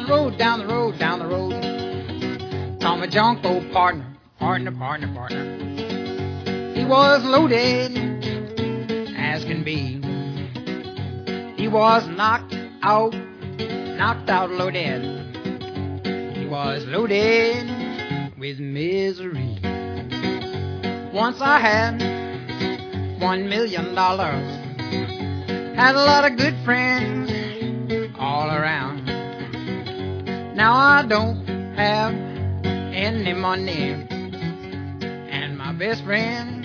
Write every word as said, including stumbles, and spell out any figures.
road, down the road, down the road. Saw my Junko partner, partner, partner, partner. He was loaded as can be. He was knocked out, knocked out loaded. He was loaded with misery. Once I had one million dollars, had a lot of good friends all around. Now I don't have any money, and my best friend